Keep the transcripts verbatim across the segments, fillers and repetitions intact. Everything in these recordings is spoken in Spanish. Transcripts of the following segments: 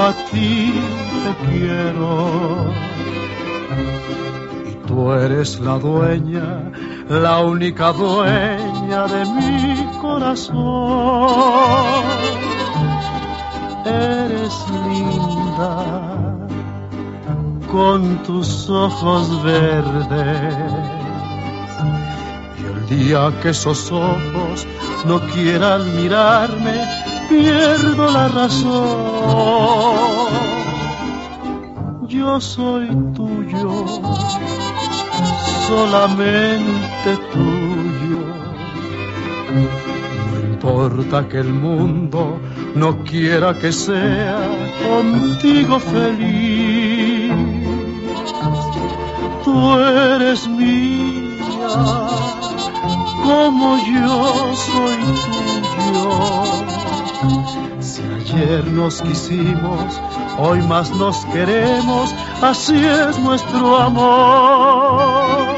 a ti te quiero. Y tú eres la dueña, la única dueña de mi corazón. Eres linda con tus ojos verdes, y el día que esos ojos no quieran mirarme, pierdo la razón. Yo soy tuyo, solamente tuyo. No importa que el mundo no quiera que sea contigo feliz. Tú eres mía, como yo soy tuyo. Si ayer nos quisimos, hoy más nos queremos, así es nuestro amor.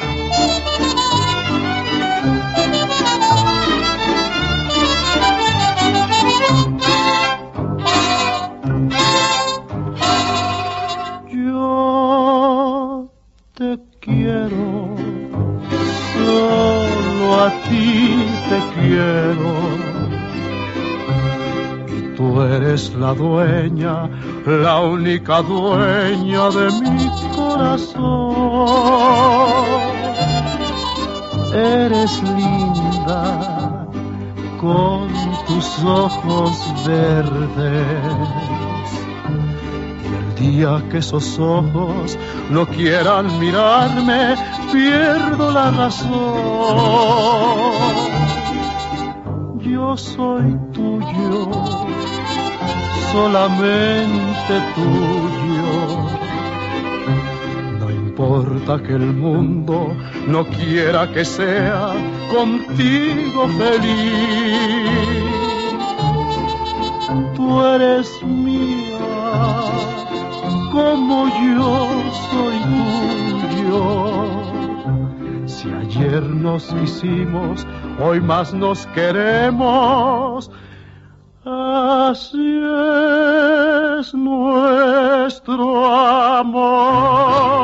Yo te quiero, solo a ti te quiero. Tú eres la dueña, la única dueña de mi corazón. Eres linda con tus ojos verdes, y el día que esos ojos no quieran mirarme, pierdo la razón. Yo soy tuyo, solamente tuyo. No importa que el mundo no quiera que sea contigo feliz. Tú eres mía, como yo soy tuyo. Si ayer nos quisimos, hoy más nos queremos. Así es nuestro amor.